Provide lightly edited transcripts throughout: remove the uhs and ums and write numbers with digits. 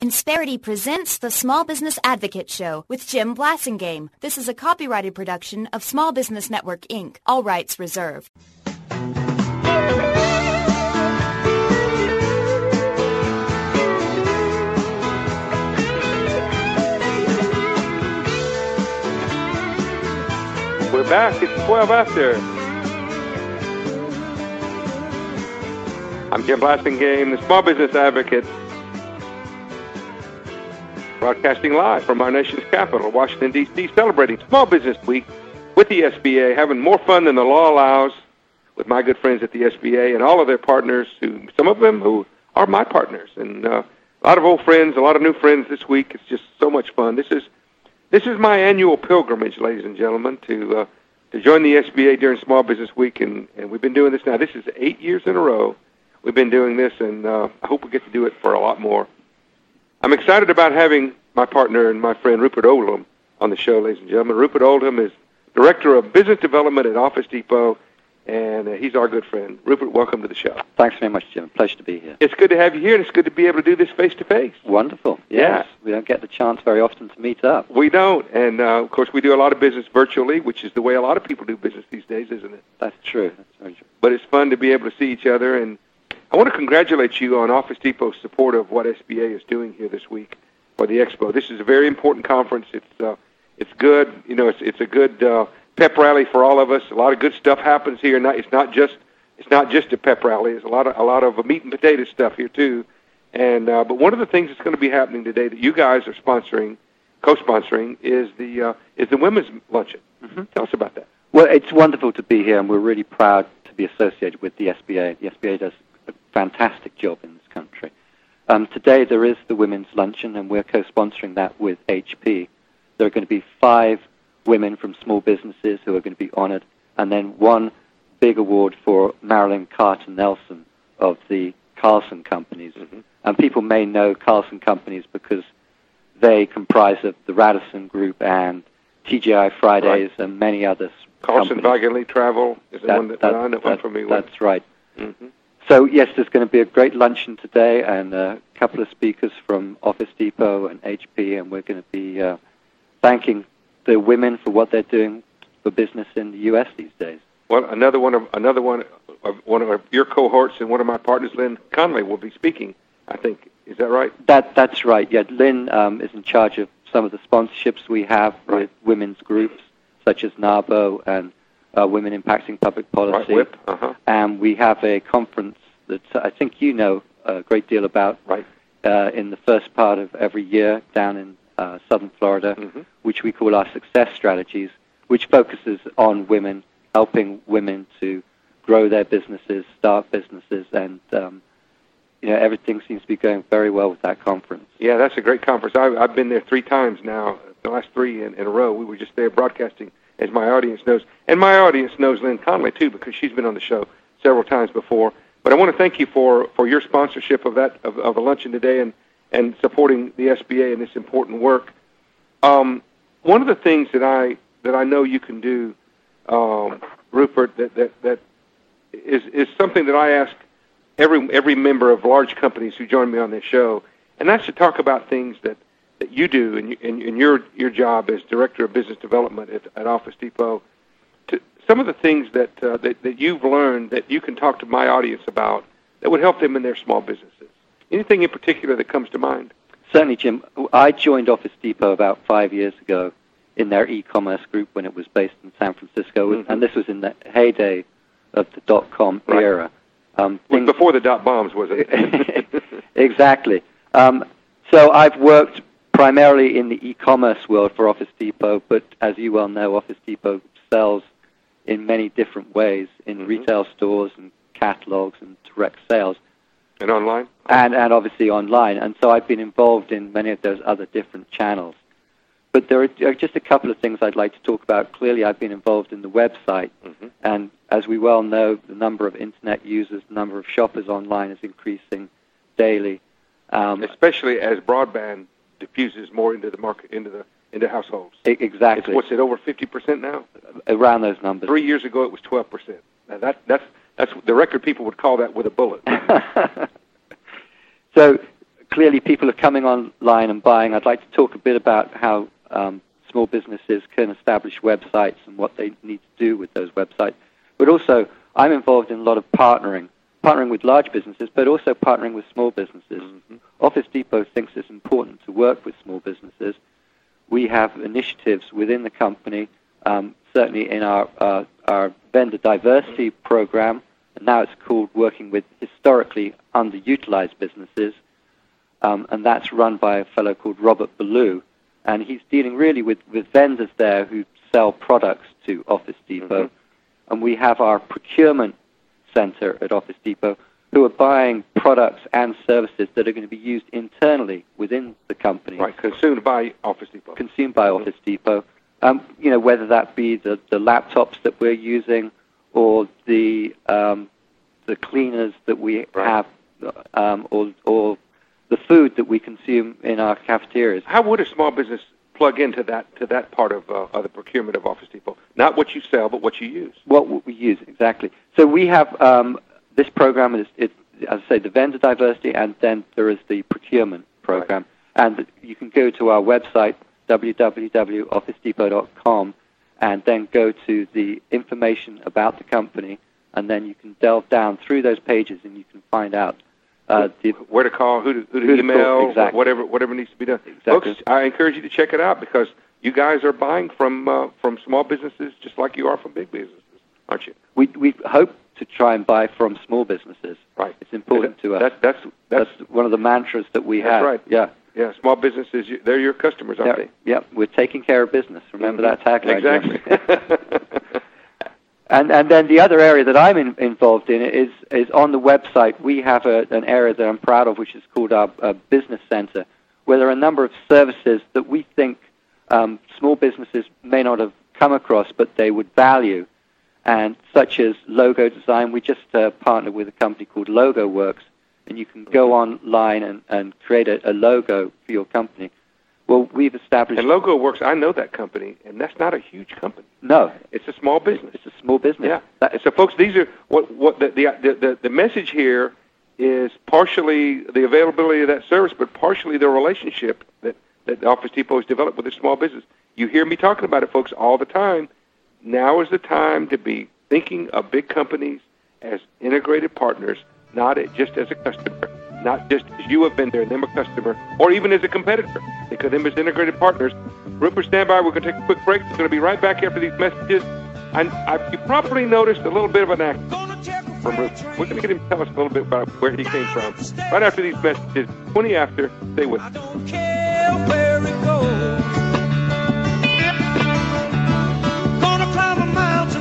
Insperity presents the Small Business Advocate Show with Jim Blasingame. This is a copyrighted production of Small Business Network, Inc., all rights reserved. We're back. It's 12 after. I'm Jim Blasingame, the Small Business Advocate, broadcasting live from our nation's capital, Washington, D.C., celebrating Small Business Week with the SBA, having more fun than the law allows with my good friends at the SBA and all of their partners, some of them who are my partners, and a lot of old friends, a lot of new friends this week. It's just so much fun. This is my annual pilgrimage, ladies and gentlemen, to join the SBA during Small Business Week, and we've been doing this now. This is 8 years in a row we've been doing this, and I hope we get to do it for a lot more. I'm excited about having my partner and my friend Rupert Oldham on the show, ladies and gentlemen. Rupert Oldham is Director of Business Development at Office Depot, and he's our good friend. Rupert, welcome to the show. Thanks very much, Jim. Pleasure to be here. It's good to have you here, and it's good to be able to do this face-to-face. Wonderful. Yes. Yeah. We don't get the chance very often to meet up. We don't, and of course we do a lot of business virtually, which is the way a lot of people do business these days, isn't it? That's true. That's very true. But it's fun to be able to see each other, and I want to congratulate you on Office Depot's support of what SBA is doing here this week for the Expo. This is a very important conference. It's good. You know, it's a good pep rally for all of us. A lot of good stuff happens here. It's not just a pep rally. There's a lot of meat and potato stuff here too. And but one of the things that's going to be happening today that you guys are co-sponsoring, is the women's luncheon. Mm-hmm. Tell us about that. Well, it's wonderful to be here, and we're really proud to be associated with the SBA. The SBA does a fantastic job in this country. Today there is the women's luncheon, and we're co-sponsoring that with HP. There are going to be 5 women from small businesses who are going to be honored, and then one big award for Marilyn Carter Nelson of the Carlson Companies. Mm-hmm. And people may know Carlson Companies because they comprise of the Radisson Group and TGI Fridays, right, and many others. Carlson Wagonlit Travel is the one that I know from me. That's right. Mm-hmm. So, yes, there's going to be a great luncheon today and a couple of speakers from Office Depot and HP, and we're going to be thanking the women for what they're doing for business in the U.S. these days. Well, another one of your cohorts and one of my partners, Lynn Conley, will be speaking, I think. Is that right? That's right. Yeah, Lynn is in charge of some of the sponsorships we have with women's groups, such as NABO and Women Impacting Public Policy. Right, WIP. Uh-huh. And we have a conference that I think you know a great deal about, right, in the first part of every year down in southern Florida, mm-hmm, which we call our Success Strategies, which focuses on women, helping women to grow their businesses, start businesses, and everything seems to be going very well with that conference. Yeah, that's a great conference. I've been there 3 times now, the last 3 in a row. We were just there broadcasting, as my audience knows. And my audience knows Lynn Conley, too, because she's been on the show several times before. But I want to thank you for your sponsorship of the luncheon today and supporting the SBA in this important work. One of the things that I know you can do, Rupert, that is something that I ask every member of large companies who join me on this show, and that's to talk about things that you do in your job as Director of Business Development at Office Depot. Some of the things that you've learned that you can talk to my audience about that would help them in their small businesses. Anything in particular that comes to mind? Certainly, Jim. I joined Office Depot about 5 years ago in their e-commerce group when it was based in San Francisco, mm-hmm, and this was in the heyday of the dot-com era. Before the dot-bombs, was it? Exactly. So I've worked primarily in the e-commerce world for Office Depot, but as you well know, Office Depot sells in many different ways, in, mm-hmm, retail stores and catalogs and direct sales. And online? And obviously online. And so I've been involved in many of those other different channels. But there are just a couple of things I'd like to talk about. Clearly, I've been involved in the website. Mm-hmm. And as we well know, the number of Internet users, the number of shoppers online is increasing daily. Especially as broadband diffuses more into the market, into households. Exactly. What's it, over 50% now? Around those numbers. 3 years ago, it was 12%. Now that's the record people would call that with a bullet. So clearly people are coming online and buying. I'd like to talk a bit about how small businesses can establish websites and what they need to do with those websites. But also, I'm involved in a lot of partnering with large businesses, but also partnering with small businesses. Mm-hmm. Office Depot thinks it's important to work with small businesses. We have initiatives within the company, certainly in our vendor diversity program, and now it's called Working with Historically Underutilized Businesses, and that's run by a fellow called Robert Ballou, and he's dealing really with vendors there who sell products to Office Depot. Mm-hmm. And we have our procurement center at Office Depot who are buying products and services that are going to be used internally within the company. Right, consumed by Office Depot. Consumed by Office Depot. Whether that be the laptops that we're using or the cleaners that we have, or the food that we consume in our cafeterias. How would a small business plug into that part of the procurement of Office Depot? Not what you sell, but what you use. What we use, exactly. So we have this program is, as I say, the vendor diversity, and then there is the procurement program. Right. And you can go to our website, www.officedepot.com, and then go to the information about the company, and then you can delve down through those pages and you can find out where to call, who to email, exactly. whatever needs to be done. Exactly. Folks, I encourage you to check it out because you guys are buying from small businesses just like you are from big businesses, aren't you? We hope to try and buy from small businesses. Right. It's important to us. That's one of the mantras that we have. That's right. Yeah. Yeah, small businesses, they're your customers, aren't they? Yeah, we're taking care of business. Remember that tagline. Exactly. And then the other area that I'm involved in is on the website. We have an area that I'm proud of, which is called our Business Center, where there are a number of services that we think small businesses may not have come across, but they would value, and such as logo design. We just partnered with a company called LogoWorks, and you can go online and create a logo for your company. Well, we've established... And LogoWorks, I know that company, and that's not a huge company. No. It's a small business. It's a small business. Yeah. So, folks, these are what the message here is partially the availability of that service, but partially the relationship that Office Depot has developed with a small business. You hear me talking about it, folks, all the time. Now is the time to be thinking of big companies as integrated partners, not just as a customer, not just as you have been there, them a customer, or even as a competitor. Think of them as integrated partners. Rupert, stand by. We're going to take a quick break. We're going to be right back after these messages. And you probably noticed a little bit of an accent from Rupert. We're going to get him to tell us a little bit about where he came from. Right after these messages, 20 after. Stay with us. I don't care where it goes. Gonna climb a mountain.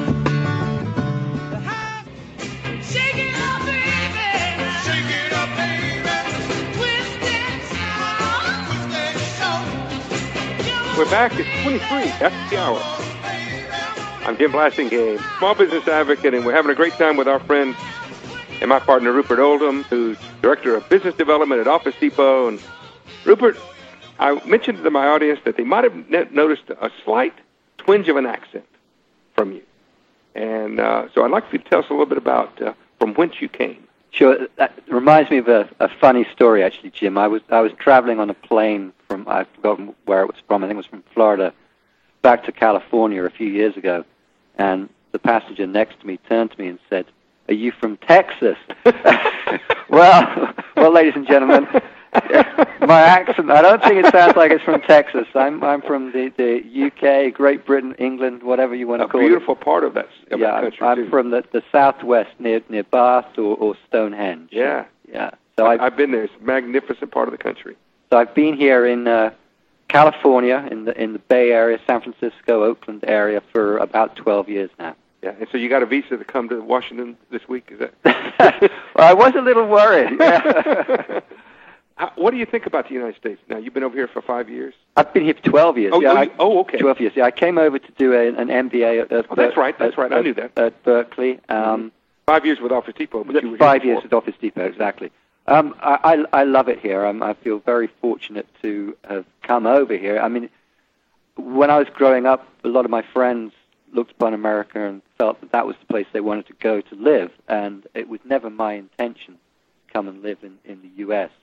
Shake it up, baby. Shake it up, baby. Twist that soul. We're back at 23 after the hour. I'm Jim Blasingame, small business advocate, and we're having a great time with our friend and my partner, Rupert Oldham, who's Director of Business Development at Office Depot. And Rupert, I mentioned to my audience that they might have noticed a slight twinge of an accent from you. And so I'd like for you to tell us a little bit about from whence you came. Sure. That reminds me of a funny story, actually, Jim. I was traveling on a plane from, I've forgotten where it was from, I think it was from Florida, back to California a few years ago. And the passenger next to me turned to me and said, "Are you from Texas?" well, ladies and gentlemen, my accent, I don't think it sounds like it's from Texas. I'm from the UK, Great Britain, England, whatever you want to call it. A beautiful part of that country, I'm too. from the southwest near Bath or Stonehenge. Yeah. Yeah. So I've been there. It's a magnificent part of the country. So I've been here in California, in the Bay Area, San Francisco, Oakland area for about 12 years now. Yeah, and so you got a visa to come to Washington this week, is that? Well, I was a little worried. Yeah. What do you think about the United States? Now, you've been over here for 5 years. I've been here for 12 years. Okay. 12 years. Yeah, I came over to do an MBA at that's right. I knew that. At Berkeley. 5 years with Office Depot, but you were 5 here years with Office Depot, exactly. I love it here. I feel very fortunate to have come over here. I mean, when I was growing up, a lot of my friends looked upon America and felt that was the place they wanted to go to live, and it was never my intention to come and live in the U.S.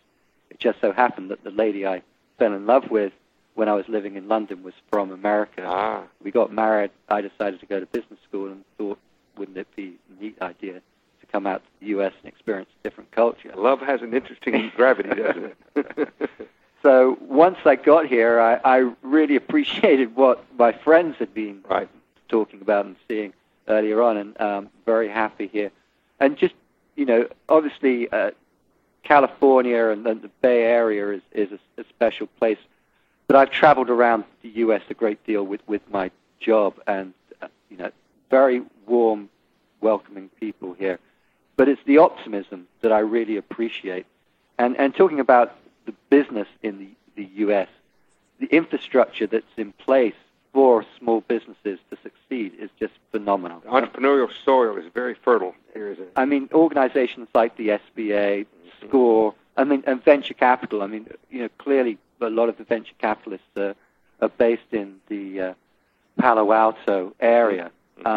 it just so happened that the lady I fell in love with when I was living in London was from America. We got married. I decided to go to business school and thought, wouldn't it be a neat idea to come out to the U.S. and experience a different culture? Love has an interesting gravity, doesn't it? So once I got here, I really appreciated what my friends had been talking about and seeing earlier on, and very happy here. And just, obviously California and the Bay Area is a special place. But I've traveled around the U.S. a great deal with my job, and, very warm, welcoming people here. But it's the optimism that I really appreciate. And talking about the business in the U.S., the infrastructure that's in place for small businesses to succeed is just phenomenal. The entrepreneurial soil is very fertile here, isn't it? I mean, organizations like the SBA, SCORE, and venture capital. I mean, clearly a lot of the venture capitalists are based in the Palo Alto area.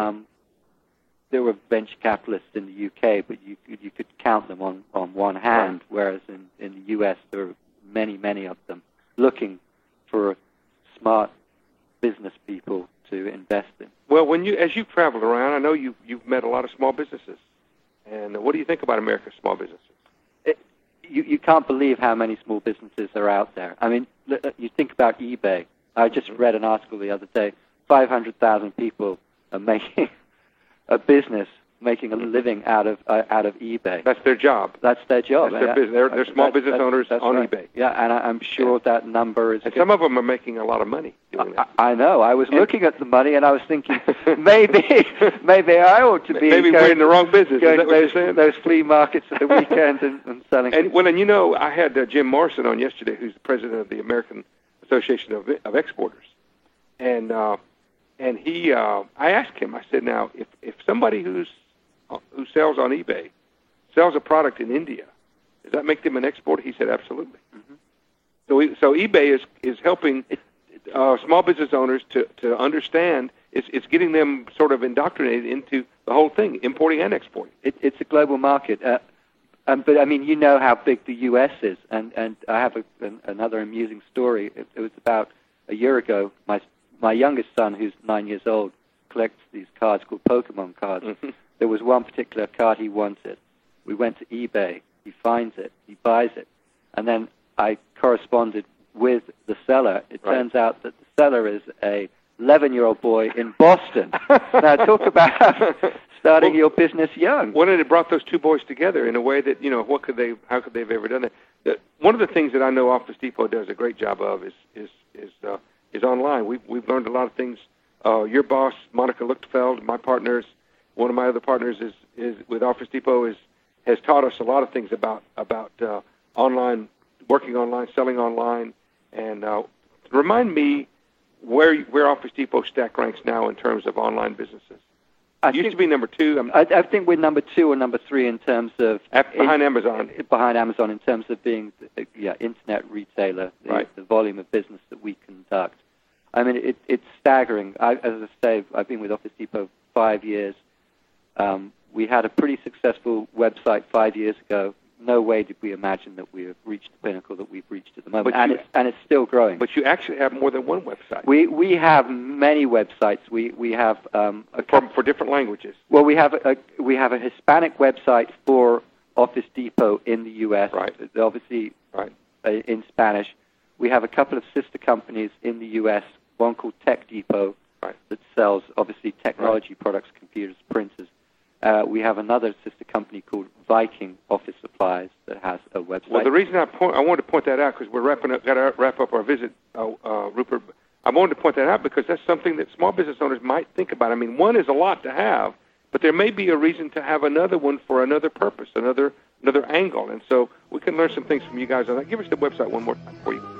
There were venture capitalists in the UK, but you could count them on one hand, whereas in the US there are many of them looking for smart business people to invest in. Well, as you've traveled around, I know you've met a lot of small businesses. And what do you think about America's small businesses? You can't believe how many small businesses are out there. I mean, you think about eBay. I just read an article the other day. 500,000 people are making a business, making a living out of eBay. That's their job. That's their job. That's their business. They're small business owners on eBay. Yeah, and I'm sure that number is... And some of them are making a lot of money doing that. I know. I was looking at the money, and I was thinking, maybe I ought to be... Maybe we're in the wrong business. Going is that what you're saying? those flea markets at the weekend and selling... And I had Jim Morrison on yesterday, who's the president of the American Association of Exporters. And he, I asked him, I said, now, if somebody who sells on eBay sells a product in India, does that make them an exporter? He said, absolutely. Mm-hmm. So eBay is helping small business owners to understand. It's getting them sort of indoctrinated into the whole thing, importing and exporting. It's a global market. But, I mean, you know how big the U.S. is. And I have another amusing story. It was about a year ago. My youngest son, who's 9 years old, collects these cards called Pokemon cards. Mm-hmm. There was one particular card he wanted. We went to eBay. He finds it. He buys it. And then I corresponded with the seller. It turns out that the seller is a 11-year-old boy in Boston. Now, talk about starting your business young. Well, it brought those two boys together in a way that, how could they have ever done that? One of the things that I know Office Depot does a great job of is online. We've learned a lot of things. Your boss, Monica Lichtfeld, my partners, one of my other partners is with Office Depot has taught us a lot of things about online, working online, selling online, and remind me where Office Depot stack ranks now in terms of online businesses. It used to be number 2. I think we're number 2 or number 3 in terms of behind Amazon. Behind Amazon in terms of being internet retailer, the volume of business that we conduct. I mean, it's staggering. As I say, I've been with Office Depot 5 years. We had a pretty successful website 5 years ago. No way did we imagine that we have reached the pinnacle that we've reached at the moment, and it's still growing. But you actually have more than one website. We have many websites. We have for different languages. Well, we have a Hispanic website for Office Depot in the U.S. Obviously, in Spanish. We have a couple of sister companies in the U.S. One called Tech Depot that sells obviously technology products, computers, printers. We have another sister company called Viking Office Supplies that has a website. Well, the reason I wanted to point that out because we're got to wrap up our visit, Rupert. I wanted to point that out because that's something that small business owners might think about. I mean, one is a lot to have, but there may be a reason to have another one for another purpose, another angle, and so we can learn some things from you guys on that. Give us the website one more time for you.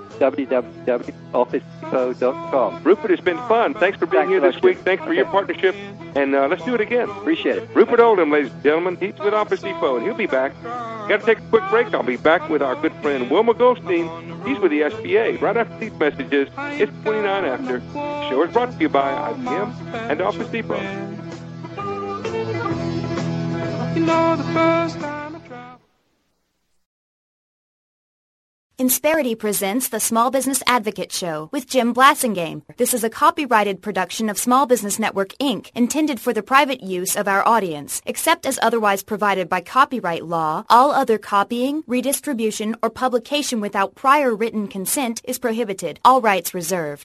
www.officedepot.com. Rupert, it's been fun. Thanks for being here this week. Thanks for your partnership, and let's do it again. Appreciate it. Rupert Oldham, ladies and gentlemen, he's with Office Depot, and he'll be back. Got to take a quick break. I'll be back with our good friend Wilma Goldstein. He's with the SBA. Right after these messages, it's 29 after. The show is brought to you by IBM and Office Depot. The first time Insperity presents the Small Business Advocate Show with Jim Blasingame. This is a copyrighted production of Small Business Network, Inc., intended for the private use of our audience. Except as otherwise provided by copyright law, all other copying, redistribution, or publication without prior written consent is prohibited. All rights reserved.